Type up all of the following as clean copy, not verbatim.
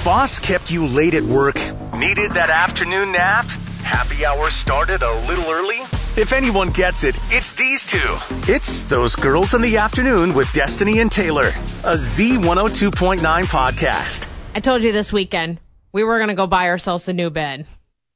boss kept you late at work? Needed that afternoon nap? Happy hour started a little early? If anyone gets it, it's these two. It's Those Girls in the Afternoon with Destiny and Taylor, a Z102.9 podcast. I told you this weekend we were going to go buy ourselves a new bed.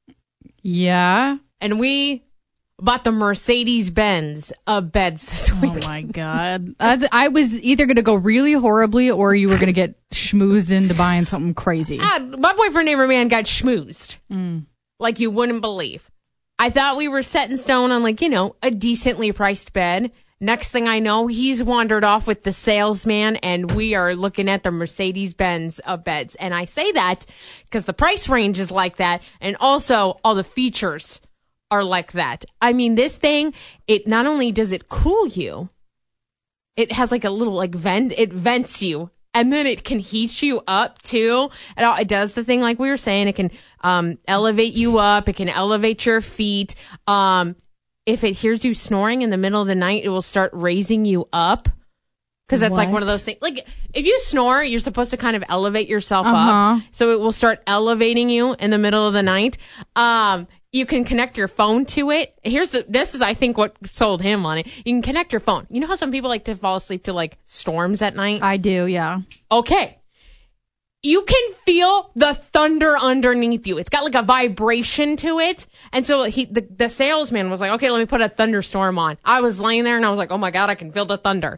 Yeah. And we bought the Mercedes-Benz of beds this weekend. Oh, my God. I was either going to go really horribly or you were going to get schmoozed into buying something crazy. My boyfriend neighbor man got schmoozed. Like you wouldn't believe. I thought we were set in stone on a decently priced bed. Next thing I know, he's wandered off with the salesman and we are looking at the Mercedes-Benz of beds. And I say that because the price range is like that. And also all the features are like that. I mean, this thing, it not only does it cool you, it has like a little vent. It vents you. And then it can heat you up too. It does the thing like we were saying. It can elevate you up. It can elevate your feet. If it hears you snoring in the middle of the night, it will start raising you up. Because that's like one of those things. Like if you snore, you're supposed to kind of elevate yourself up. So it will start elevating you in the middle of the night. You can connect your phone to it. This is, I think, what sold him on it. You can connect your phone. You know how some people like to fall asleep to storms at night? I do, yeah. Okay. You can feel the thunder underneath you. It's got a vibration to it. And so the salesman was like, okay, let me put a thunderstorm on. I was laying there and I was like, oh my God, I can feel the thunder.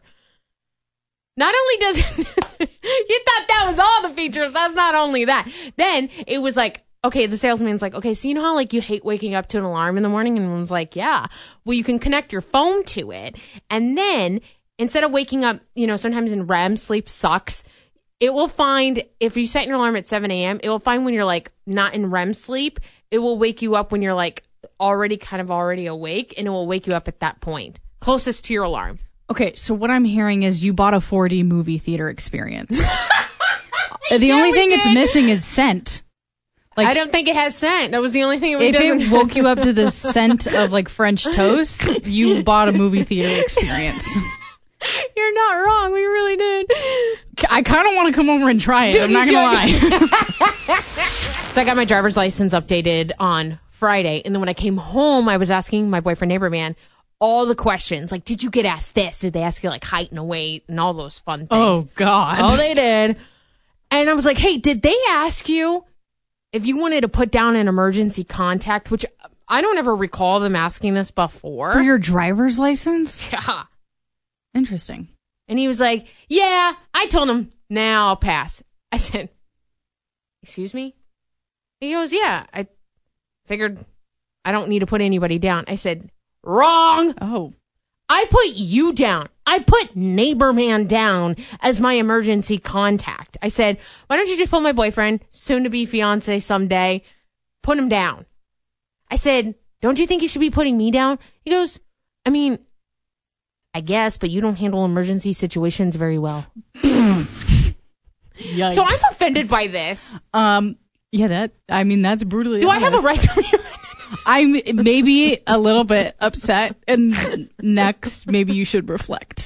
Not only does it, you thought that was all the features. That's not only that. Then it was like, okay, the salesman's like, okay, so you know how you hate waking up to an alarm in the morning? And I was like, yeah. Well, you can connect your phone to it. And then instead of waking up, sometimes in REM sleep sucks. It will find, if you set your alarm at 7 a.m., it will find when you're not in REM sleep, it will wake you up when you're already awake, and it will wake you up at that point, closest to your alarm. Okay, so what I'm hearing is you bought a 4D movie theater experience. The only thing it's missing is scent. I don't think it has scent. That was the only thing it doesn't. If it woke you up to the scent of French toast, you bought a movie theater experience. You're not wrong. We really did. I kind of want to come over and try it. I'm not going to lie. So I got my driver's license updated on Friday. And then when I came home, I was asking my boyfriend neighbor man all the questions. Did you get asked this? Did they ask you height and weight and all those fun things? Oh, God. Oh, they did. And I was like, hey, did they ask you if you wanted to put down an emergency contact? Which I don't ever recall them asking this before. For your driver's license? Yeah. Interesting. And he was like, yeah. I told him, nah, I'll pass. I said, excuse me? He goes, yeah. I figured I don't need to put anybody down. I said, wrong. Oh. I put you down. I put neighbor man down as my emergency contact. I said, why don't you just put my boyfriend, soon to be fiance someday, put him down? I said, don't you think you should be putting me down? He goes, I mean, I guess, but you don't handle emergency situations very well. Yikes. So I'm offended by this. Yeah, that's brutally Do honest. I have a right to be offended? I'm maybe a little bit upset, and next, maybe you should reflect.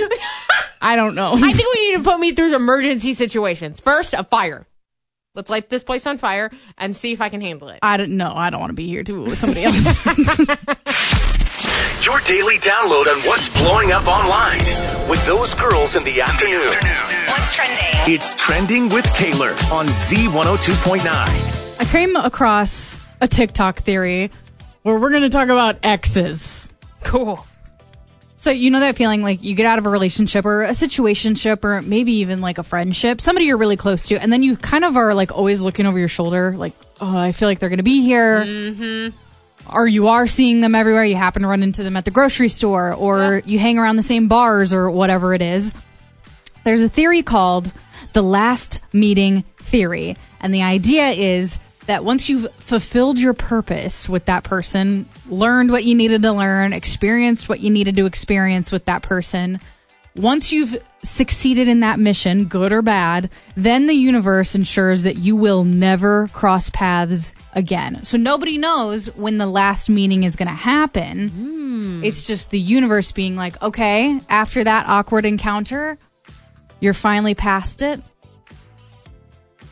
I don't know. I think we need to put me through emergency situations. First, a fire. Let's light this place on fire and see if I can handle it. I don't know. I don't want to be here too with somebody else. Your daily download on what's blowing up online with Those Girls in the Afternoon. What's trending? It's Trending with Taylor on Z102.9. I came across a TikTok theory where we're going to talk about exes. Cool. So you know that feeling you get out of a relationship or a situationship or maybe even a friendship, somebody you're really close to, and then you kind of are always looking over your shoulder oh, I feel like they're going to be here. Mm-hmm. Or you are seeing them everywhere. You happen to run into them at the grocery store or you hang around the same bars or whatever it is. There's a theory called the last meeting theory. And the idea is that once you've fulfilled your purpose with that person, learned what you needed to learn, experienced what you needed to experience with that person, once you've succeeded in that mission, good or bad, then the universe ensures that you will never cross paths again. So nobody knows when the last meeting is going to happen. It's just the universe being okay, after that awkward encounter, you're finally past it.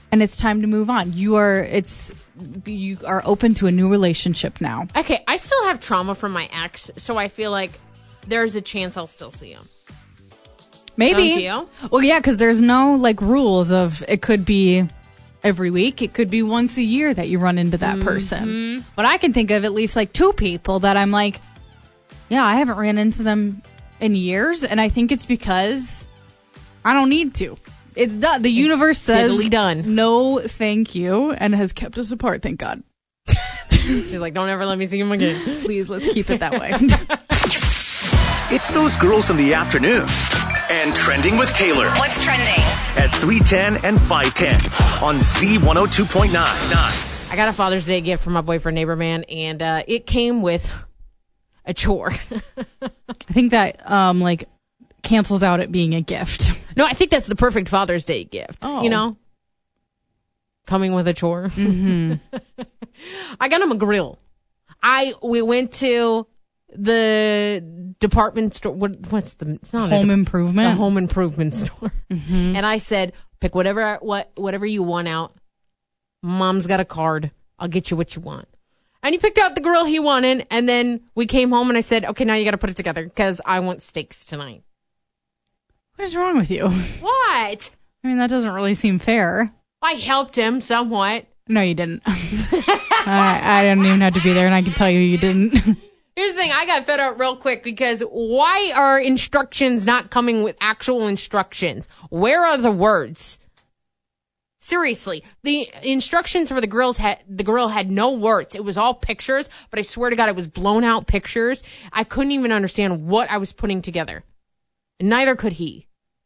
and it's time to move on. You are open to a new relationship now. Okay, I still have trauma from my ex, so I feel like there's a chance I'll still see him. Maybe. Don't you? Well, yeah, because there's no like rules of it could be every week. It could be once a year that you run into that person. But I can think of at least like 2 people that I'm like, yeah, I haven't ran into them in years, and I think it's because I don't need to. It's done. The universe says diddly done. No, thank you, and has kept us apart. Thank God. She's like, don't ever let me see him again. Please, let's keep it that way. It's those girls in the afternoon. And Trending with Taylor. What's trending? At 3:10 and 5:10 on Z102.9. I got a Father's Day gift from my boyfriend, neighbor man, and it came with a chore. I think that like cancels out it being a gift. No, I think that's the perfect Father's Day gift. Oh. You know? Coming with a chore. Mm-hmm. I got him a grill. We went to the department store. It's not Home Improvement. The home improvement store. Mm-hmm. And I said, pick whatever you want out. Mom's got a card. I'll get you what you want. And he picked out the grill he wanted. And then we came home and I said, okay, now you got to put it together because I want steaks tonight. What is wrong with you? What? I mean, that doesn't really seem fair. I helped him somewhat. No, you didn't. I didn't even have to be there, and I can tell you didn't. Here's the thing. I got fed up real quick because why are instructions not coming with actual instructions? Where are the words? Seriously, the instructions for the grill had no words. It was all pictures, but I swear to God, it was blown out pictures. I couldn't even understand what I was putting together. And neither could he.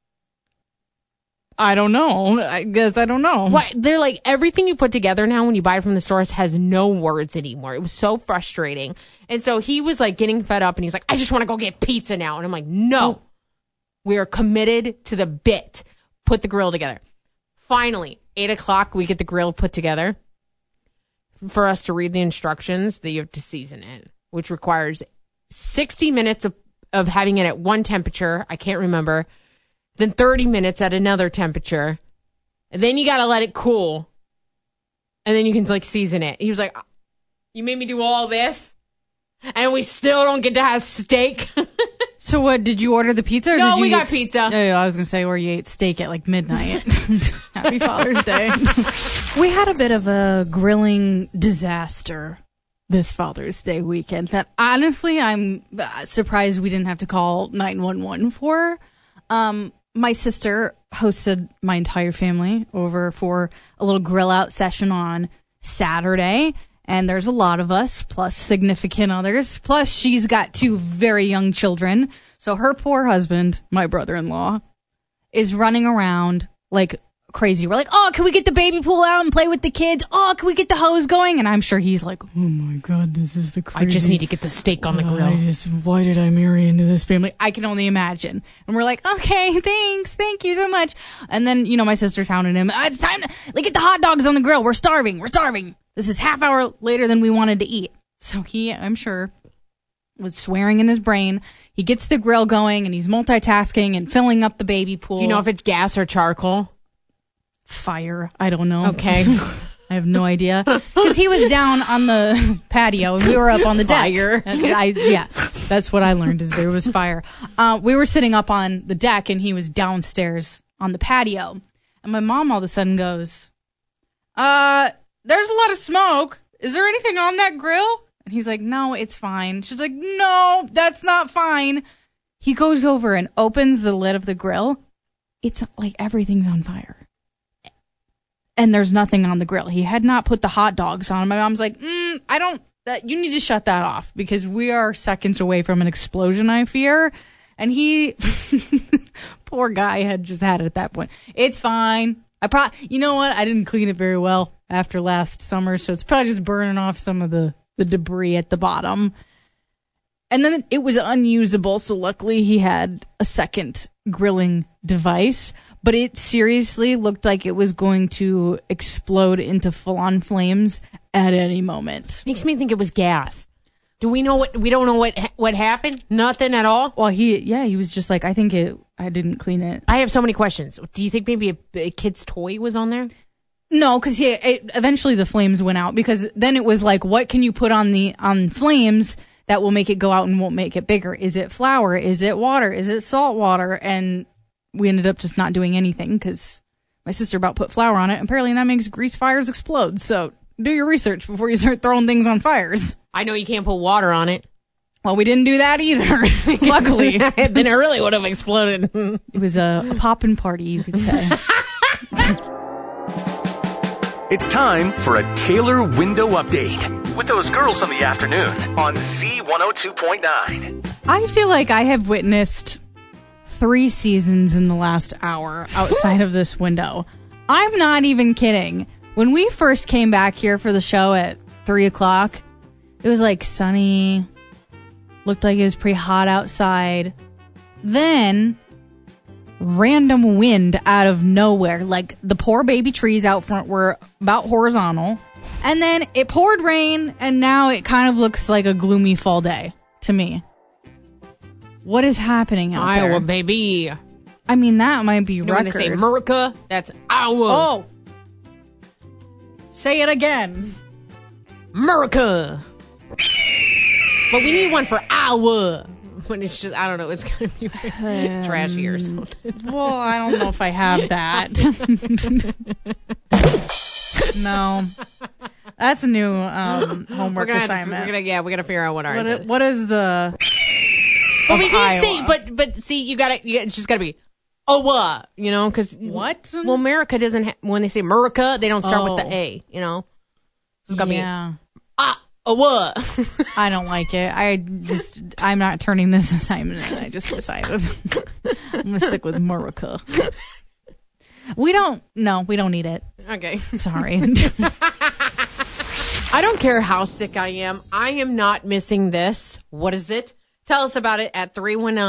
I don't know. I guess I don't know. What? They're like, everything you put together now when you buy it from the stores has no words anymore. It was so frustrating. And so he was like getting fed up and he's like, I just want to go get pizza now. And I'm like, no, we are committed to the bit. Put the grill together. Finally, 8:00, we get the grill put together. For us to read the instructions that you have to season it, which requires 60 minutes of having it at one temperature. I can't remember. Then 30 minutes at another temperature. And then you got to let it cool. And then you can like season it. He was like, you made me do all this? And we still don't get to have steak? So what, did you order the pizza? Or No, did you we got pizza. I was going to say, or you ate steak at like midnight. Happy Father's Day. We had a bit of a grilling disaster this Father's Day weekend that honestly I'm surprised we didn't have to call 911 for. My sister hosted my entire family over for a little grill out session on Saturday. And there's a lot of us, plus significant others. Plus, she's got 2 very young children. So her poor husband, my brother-in-law, is running around like crazy. We're like, oh, can we get the baby pool out and play with the kids? Oh, can we get the hose going? And I'm sure he's like, oh my God, this is the crazy. I just need to get the steak on the grill. Why did I marry into this family? I can only imagine. And we're like, okay, thanks. Thank you so much. And then, my sister's hounding him. It's time to get the hot dogs on the grill. We're starving. This is half hour later than we wanted to eat. So he, I'm sure, was swearing in his brain. He gets the grill going and he's multitasking and filling up the baby pool. Do you know if it's gas or charcoal? Fire. I don't know. Okay. I have no idea. Because he was down on the patio and we were up on the deck. Fire. Yeah, that's what I learned is there was fire. We were sitting up on the deck and he was downstairs on the patio. And my mom all of a sudden goes, there's a lot of smoke. Is there anything on that grill? And he's like, no, it's fine. She's like, no, that's not fine. He goes over and opens the lid of the grill. It's like everything's on fire. And there's nothing on the grill. He had not put the hot dogs on. My mom's like, you need to shut that off because we are seconds away from an explosion, I fear. And he, poor guy, had just had it at that point. It's fine. You know what? I didn't clean it very well after last summer, so it's probably just burning off some of the debris at the bottom. And then it was unusable, so luckily he had a second grilling device. But it seriously looked like it was going to explode into full-on flames at any moment. Makes me think it was gas. We don't know what happened? Nothing at all? Well, he was just like, I didn't clean it. I have so many questions. Do you think maybe a kid's toy was on there? No, because eventually the flames went out, because then it was like, what can you put on flames that will make it go out and won't make it bigger? Is it flour? Is it water? Is it salt water? And we ended up just not doing anything because my sister about put flour on it. Apparently that makes grease fires explode. So do your research before you start throwing things on fires. I know you can't put water on it. Well, we didn't do that either, luckily. Then it really would have exploded. It was a poppin' party, you could say. It's time for a Taylor Window Update with those girls in the afternoon on Z102.9. I feel like I have witnessed 3 seasons in the last hour outside of this window. I'm not even kidding. When we first came back here for the show at 3 o'clock, it was like sunny, looked like it was pretty hot outside. Then random wind out of nowhere. Like the poor baby trees out front were about horizontal. And then it poured rain, and now it kind of looks like a gloomy fall day to me. What is happening out there? Iowa, baby. I mean, that might be record. When they say America, that's Iowa. Oh. Say it again. America. But we need one for Iowa. When it's just, I don't know, it's going to be trashy or something. Well, I don't know if I have that. No. That's a new homework assignment. We got to figure out what ours is. What is the... Well, we can't say, but see, it's just got to be, you know, because... What? Well, America doesn't, when they say America, they don't start with the A, you know? It's got to be, I don't like it. I'm not turning this assignment in. I just decided I'm going to stick with America. We don't need it. Okay. Sorry. I don't care how sick I am. I am not missing this. What is it? Tell us about it at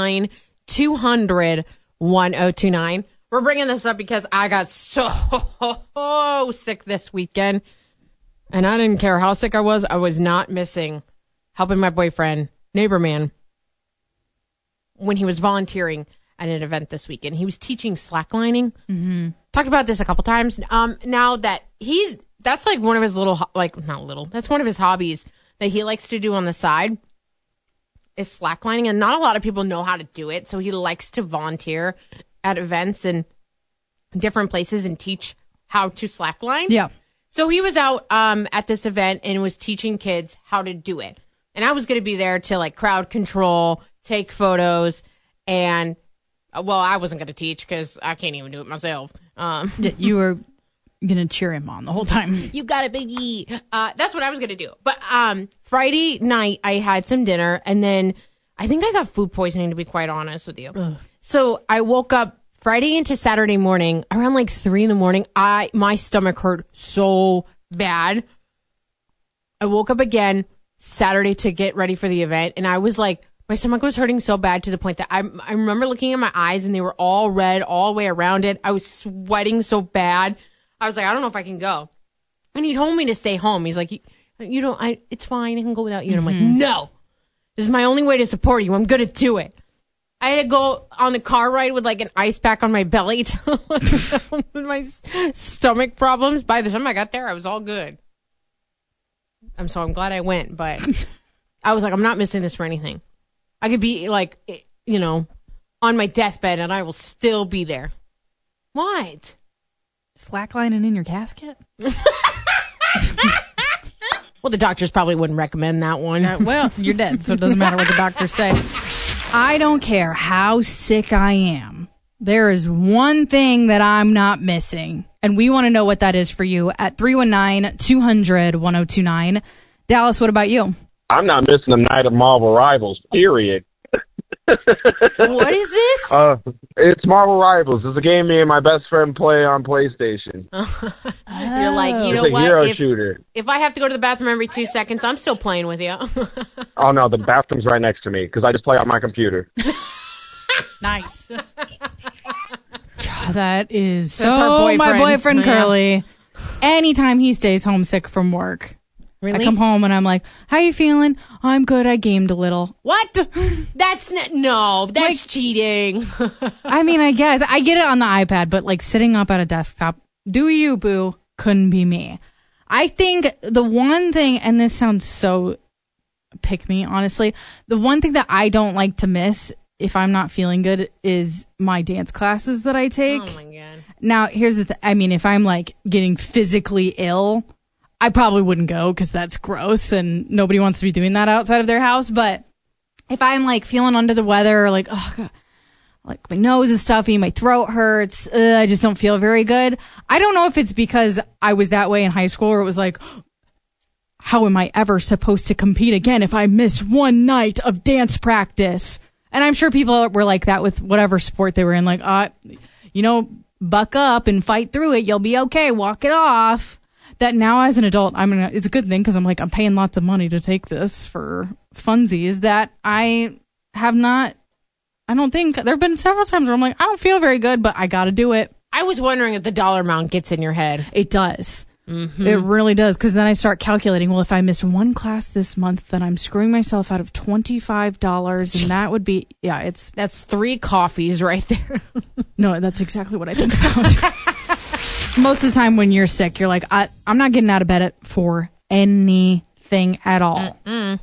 319-200-1029. We're bringing this up because I got so sick this weekend. And I didn't care how sick I was not missing helping my boyfriend, neighbor man, when he was volunteering at an event this weekend. He was teaching slacklining. Mm-hmm. Talked about this a couple times. Now that that's like one of his that's one of his hobbies that he likes to do on the side is slacklining. And not a lot of people know how to do it. So he likes to volunteer at events and different places and teach how to slackline. Yeah. So he was out at this event and was teaching kids how to do it. And I was going to be there to like crowd control, take photos, and I wasn't going to teach because I can't even do it myself. You were going to cheer him on the whole time. You got it, baby. That's what I was going to do. But Friday night, I had some dinner, and then I think I got food poisoning, to be quite honest with you. Ugh. So I woke up Friday into Saturday morning, around like 3 a.m, my stomach hurt so bad. I woke up again Saturday to get ready for the event, and I was like, my stomach was hurting so bad to the point that I remember looking at my eyes, and they were all red all the way around it. I was sweating so bad. I was like, I don't know if I can go. And he told me to stay home. He's like, it's fine. I can go without you. And I'm like, no, this is my only way to support you. I'm going to do it. I had to go on the car ride with like an ice pack on my belly to with my stomach problems. By the time I got there, I was all good. I'm glad I went, but I was like, I'm not missing this for anything. I could be like, on my deathbed and I will still be there. What? Slacklining in your casket? Well, the doctors probably wouldn't recommend that one. Well, you're dead, so it doesn't matter what the doctors say. I don't care how sick I am. There is one thing that I'm not missing, and we want to know what that is for you at 319-200-1029. Dallas, what about you? I'm not missing a night of Marvel Rivals, period. What is this? It's Marvel Rivals. It's a game me and my best friend play on PlayStation. You're like, you know it's a what? Hero shooter. If I have to go to the bathroom every 2 seconds, I'm still playing with you. Oh, no, the bathroom's right next to me because I just play on my computer. Nice. God, that is That's my boyfriend, yeah. Curly. Anytime he stays homesick from work, really? I come home and I'm like, how you feeling? I'm good. I gamed a little. What? That's cheating. I mean, I guess. I get it on the iPad, but like sitting up at a desktop, do you, boo? couldn't be me. I think the one thing, and this sounds so pick me, honestly, the one thing that I don't like to miss if I'm not feeling good is my dance classes that I take. Oh my God. Now, here's the thing. I mean, if I'm like getting physically ill, I probably wouldn't go because that's gross and nobody wants to be doing that outside of their house. But if I'm like feeling under the weather, or like, oh God, like my nose is stuffy, my throat hurts, I just don't feel very good. I don't know if it's because I was that way in high school, or it was like, how am I ever supposed to compete again if I miss one night of dance practice? And I'm sure people were like that with whatever sport they were in, like, buck up and fight through it. You'll be okay. Walk it off. That now as an adult, it's a good thing because I'm paying lots of money to take this for funsies that I don't think, there have been several times where I'm like, I don't feel very good, but I got to do it. I was wondering if the dollar amount gets in your head. It does. Mm-hmm. It really does. Because then I start calculating, well, if I miss one class this month, then I'm screwing myself out of $25. And that would be, that's 3 coffees right there. No, that's exactly what I think about. Most of the time when you're sick, you're like, I'm not getting out of bed for anything at all.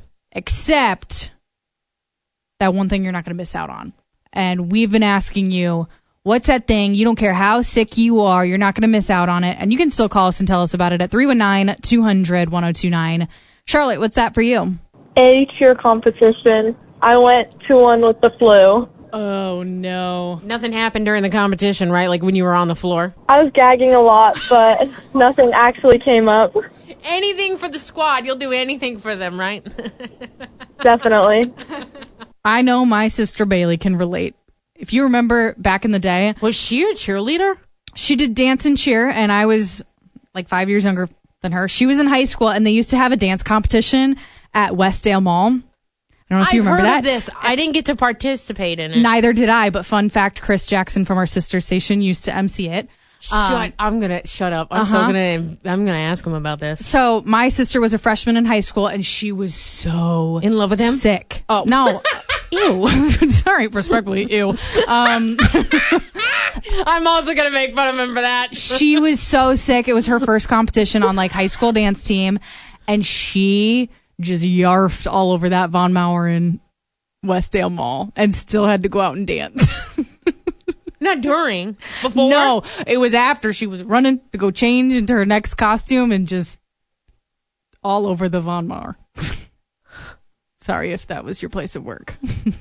Except that one thing you're not going to miss out on. And we've been asking you, what's that thing? You don't care how sick you are. You're not going to miss out on it. And you can still call us and tell us about it at 319-200-1029. Charlotte, what's that for you? A cheer competition. I went to one with the flu. Oh, no. Nothing happened during the competition, right? Like when you were on the floor? I was gagging a lot, but nothing actually came up. Anything for the squad. You'll do anything for them, right? Definitely. I know my sister Bailey can relate. If you remember back in the day. Was she a cheerleader? She did dance and cheer, and I was like 5 years younger than her. She was in high school, and they used to have a dance competition at Westdale Mall. I don't know if you remember that. I've heard of this. I didn't get to participate in it. Neither did I, but fun fact, Chris Jackson from our sister station used to MC it. I'm gonna shut up. I'm gonna ask him about this. So my sister was a freshman in high school, and she was so in love with him. Sick. Oh no, ew. Sorry, respectfully, ew. I'm also gonna make fun of him for that. She was so sick. It was her first competition on like high school dance team, and she just yarfed all over that Von Mauer in Westdale Mall, and still had to go out and dance. Not during. Before? No, it was after. She was running to go change into her next costume and just all over the Von Mauer. Sorry if that was your place of work.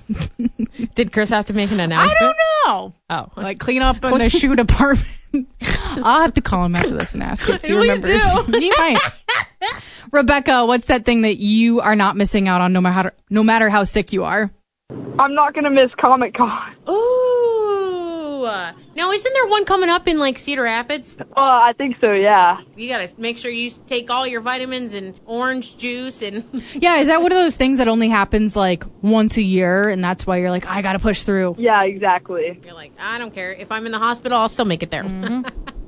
Did Chris have to make an announcement? I don't know. Oh. Like clean up in the shoe department. I'll have to call him after this and ask if he remembers. He might. Rebecca, what's that thing that you are not missing out on no matter how sick you are? I'm not going to miss Comic-Con. Ooh. Now, isn't there one coming up in, like, Cedar Rapids? I think so, yeah. You got to make sure you take all your vitamins and orange juice and... Yeah, is that one of those things that only happens, like, once a year, and that's why you're like, I got to push through? Yeah, exactly. You're like, I don't care. If I'm in the hospital, I'll still make it there. Mm-hmm.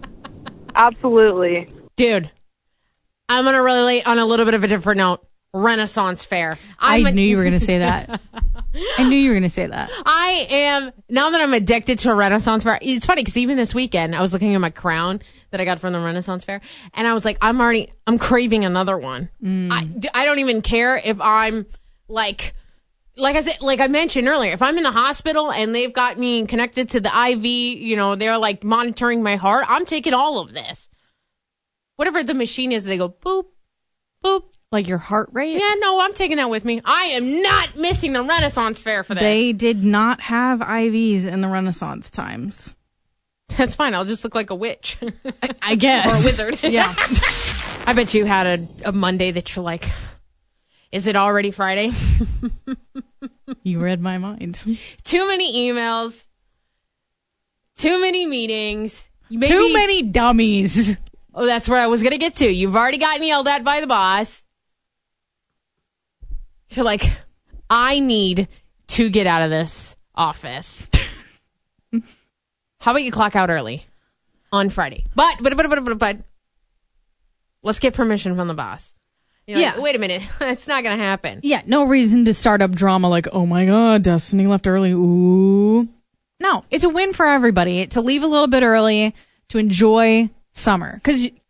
Absolutely. Dude, I'm going to relate on a little bit of a different note. Renaissance Fair. I knew you were going to say that. I knew you were going to say that. I am, now that I'm addicted to a Renaissance Fair, it's funny because even this weekend, I was looking at my crown that I got from the Renaissance Fair, and I was like, I'm craving another one. I don't even care if I'm like I said, like I mentioned earlier, if I'm in the hospital and they've got me connected to the IV, they're like monitoring my heart, I'm taking all of this. Whatever the machine is, they go boop, boop. Like your heart rate? Yeah, no, I'm taking that with me. I am not missing the Renaissance Fair for this. They did not have IVs in the Renaissance times. That's fine. I'll just look like a witch. I guess. Or a wizard. Yeah. I bet you had a Monday that you're like, is it already Friday? You read my mind. Too many emails. Too many meetings. Too many dummies. Oh, that's where I was going to get to. You've already gotten yelled at by the boss. You're like, I need to get out of this office. How about you clock out early on Friday? But let's get permission from the boss. Yeah. Like, wait a minute. It's not going to happen. Yeah, no reason to start up drama like, oh my God, Destiny left early. Ooh. No, it's a win for everybody to leave a little bit early to enjoy summer. Because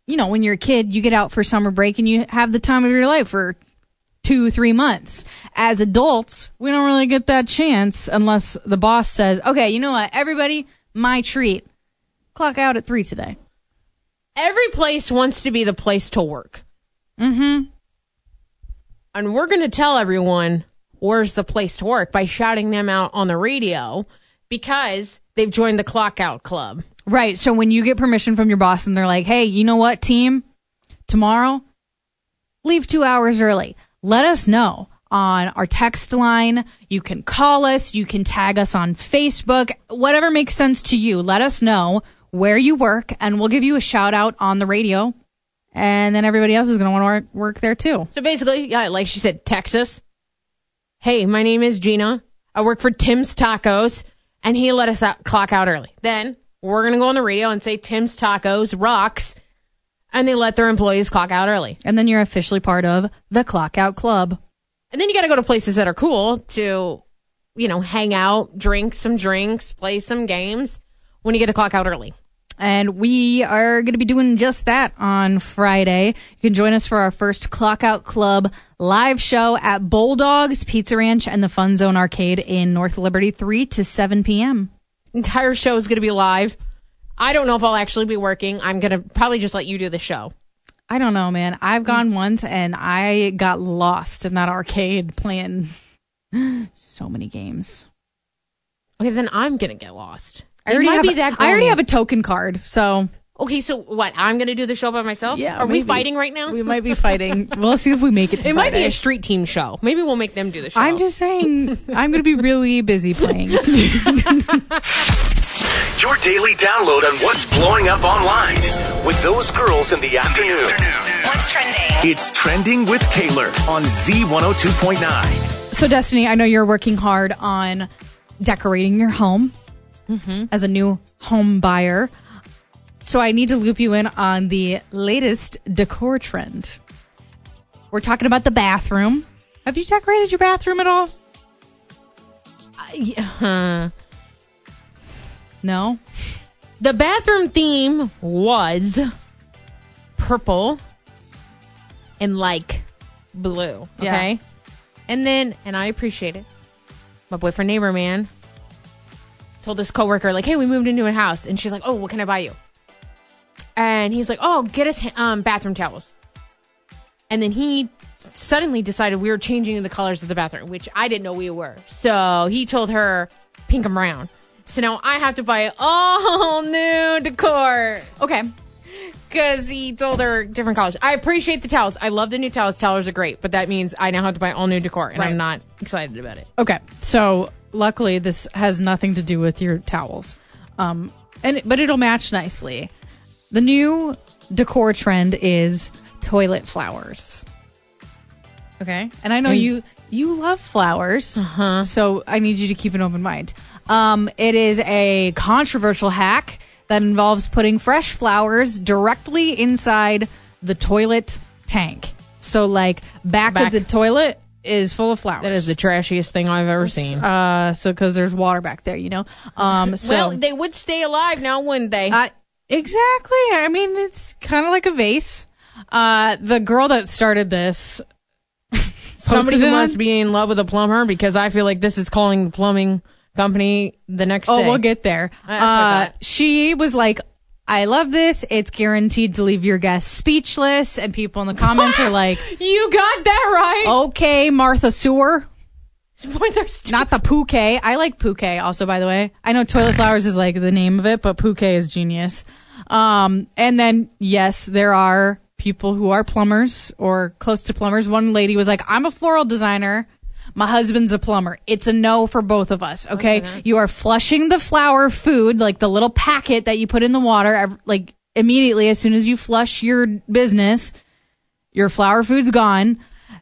when you're a kid, you get out for summer break and you have the time of your life for 2-3 months. As adults, we don't really get that chance unless the boss says, okay, you know what, everybody, my treat. Clock out at 3 today. Every place wants to be the place to work. Mm-hmm. And we're going to tell everyone where's the place to work by shouting them out on the radio because they've joined the Clock Out Club. Right. So when you get permission from your boss and they're like, hey, you know what, team? Tomorrow, leave 2 hours early. Let us know on our text line. You can call us. You can tag us on Facebook. Whatever makes sense to you. Let us know where you work, and we'll give you a shout out on the radio. And then everybody else is going to want to work there too. So basically, yeah, like she said, Texas. Hey, my name is Gina. I work for Tim's Tacos, and he let us clock out early. Then we're going to go on the radio and say Tim's Tacos rocks, and they let their employees clock out early. And then you're officially part of the Clock Out Club. And then you got to go to places that are cool to, hang out, drink some drinks, play some games when you get to clock out early. And we are going to be doing just that on Friday. You can join us for our first Clock Out Club live show at Bulldogs Pizza Ranch and the Fun Zone Arcade in North Liberty, 3 to 7 p.m. Entire show is going to be live. I don't know if I'll actually be working. I'm going to probably just let you do the show. I don't know, man. I've gone once and I got lost in that arcade playing so many games. Okay, then I'm going to get lost. I already have a token card, so... Okay, so what? I'm going to do the show by myself? Yeah. Are we fighting right now? We might be fighting. We'll see if we make it to It Friday. might be a street team show. Maybe we'll make them do the show. I'm just saying, I'm going to be really busy playing. Your daily download on what's blowing up online with those girls in the afternoon. What's trending? It's Trending with Taylor on Z102.9. So, Destiny, I know you're working hard on decorating your home as a new home buyer. So I need to loop you in on the latest decor trend. We're talking about the bathroom. Have you decorated your bathroom at all? No? The bathroom theme was purple and blue. Okay? Yeah. And I appreciate it. My boyfriend neighbor man told his coworker, hey, we moved into a house. And she's like, oh, what can I buy you? And he's like, oh, get us bathroom towels. And then he suddenly decided we were changing the colors of the bathroom, which I didn't know we were. So he told her pink and brown. So now I have to buy all new decor. Okay. Because he told her different colors. I appreciate the towels. I love the new towels. Towels are great. But that means I now have to buy all new decor. And I'm not excited about it. Okay. So luckily this has nothing to do with your towels. But it'll match nicely. The new decor trend is toilet flowers. Okay? And I know you love flowers. Uh-huh. So I need you to keep an open mind. It is a controversial hack that involves putting fresh flowers directly inside the toilet tank. So back of the toilet is full of flowers. That is the trashiest thing I've ever seen. So because there's water back there, Well, they would stay alive now, wouldn't they? Exactly. I mean, it's kind of like a vase. The girl that started this, somebody who must be in love with a plumber, because I feel like this is calling the plumbing company the next day. Oh, we'll get there. That's what I thought. She was like, I love this. It's guaranteed to leave your guests speechless. And people in the comments are like, you got that right. Okay, Martha Sewer. Not Not the Pouquet. I like Pouquet also, by the way. I know toilet flowers is the name of it, but Pouquet is genius. And then, yes, there are people who are plumbers or close to plumbers. One lady was like, I'm a floral designer. My husband's a plumber. It's a no for both of us, okay? You are flushing the flower food, the little packet that you put in the water, immediately as soon as you flush your business, your flower food's gone.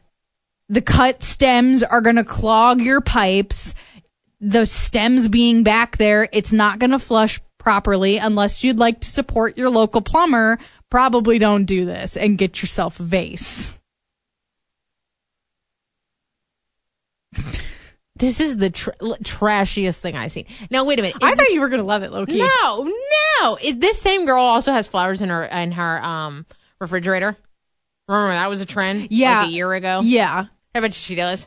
The cut stems are going to clog your pipes. The stems being back there, it's not going to flush properly unless you'd like to support your local plumber. Probably don't do this and get yourself a vase. This is the trashiest thing I've seen. Now, wait a minute. I thought you were going to love it, Loki. No. This same girl also has flowers in her refrigerator. Remember that was a trend? Yeah. Like a year ago? Yeah. I bet she does.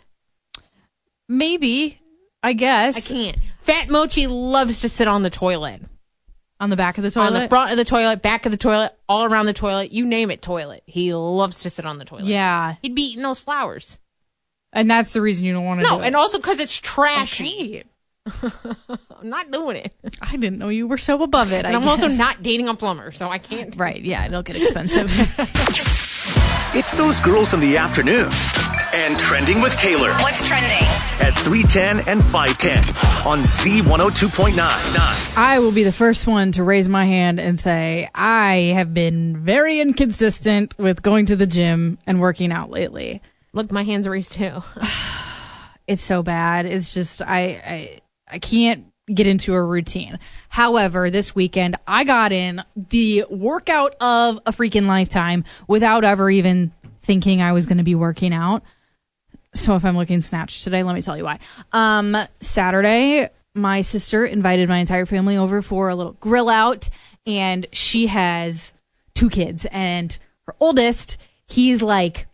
Maybe. I guess. I can't. Fat Mochi loves to sit on the toilet. On the back of the toilet? On the front of the toilet, back of the toilet, all around the toilet. You name it, toilet. He loves to sit on the toilet. Yeah. He'd be eating those flowers. And that's the reason you don't want to do it. No, and also because it's trashy. Okay. I'm not doing it. I didn't know you were so above it. And I'm also not dating a plumber, so I can't. Right, yeah, it'll get expensive. It's those girls in the afternoon. And Trending with Taylor. What's trending? At 3:10 and 5:10 on Z102.9. I will be the first one to raise my hand and say I have been very inconsistent with going to the gym and working out lately. Look, my hands raised too. It's so bad. It's just I can't get into a routine. However, this weekend I got in the workout of a freaking lifetime without ever even thinking I was going to be working out. So if I'm looking snatched today, let me tell you why. Saturday, my sister invited my entire family over for a little grill out, and she has 2 kids, and her oldest, he's like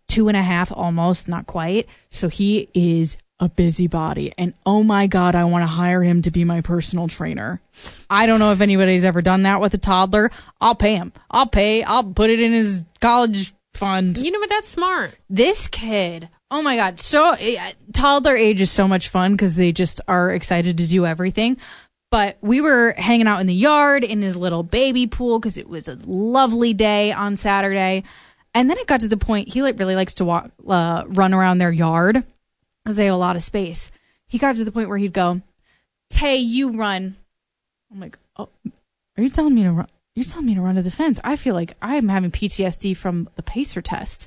2.5 almost, not quite. So he is a busybody, and oh my God, I want to hire him to be my personal trainer. I don't know if anybody's ever done that with a toddler. I'll pay him. I'll put it in his college fund. You know what? That's smart. This kid, oh my God. So toddler age is so much fun because they just are excited to do everything. But we were hanging out in the yard in his little baby pool because it was a lovely day on Saturday. And then it got to the point he really likes to run around their yard because they have a lot of space. He got to the point where he'd go, "Tay, you run." I'm like, "Oh, are you telling me to run? You're telling me to run to the fence?" I feel like I'm having PTSD from the pacer test.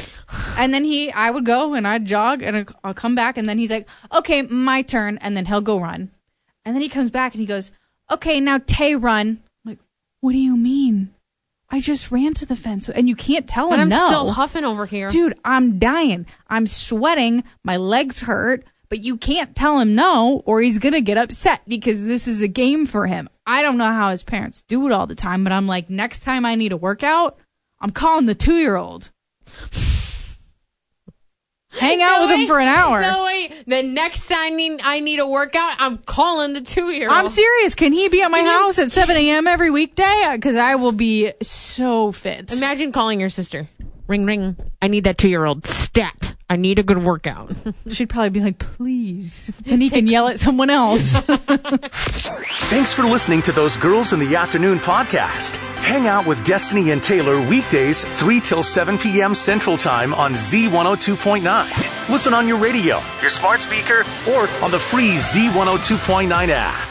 And then I would go and I'd jog and I'll come back, and then he's like, "Okay, my turn," and then he'll go run. And then he comes back and he goes, "Okay, now Tay, run." I'm like, "What do you mean? I just ran to the fence." And you can't tell him no. But I'm still huffing over here. Dude, I'm dying. I'm sweating. My legs hurt. But you can't tell him no, or he's going to get upset because this is a game for him. I don't know how his parents do it all the time, but I'm like, next time I need a workout, I'm calling the 2-year-old. Hang out with him for an hour. No, wait. The next time I need a workout, I'm calling the 2-year-old. I'm serious. Can he be at my house at 7 a.m. every weekday? Because I will be so fit. Imagine calling your sister. Ring, ring. I need that 2-year-old. Stat. I need a good workout. She'd probably be like, please. And he can yell at someone else. Thanks for listening to Those Girls in the Afternoon podcast. Hang out with Destiny and Taylor weekdays 3 till 7 p.m. Central Time on Z102.9. Listen on your radio, your smart speaker, or on the free Z102.9 app.